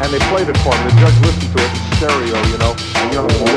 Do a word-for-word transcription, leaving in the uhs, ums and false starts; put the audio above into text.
and they played it for me. The judge listened to it in stereo, you know, and you know,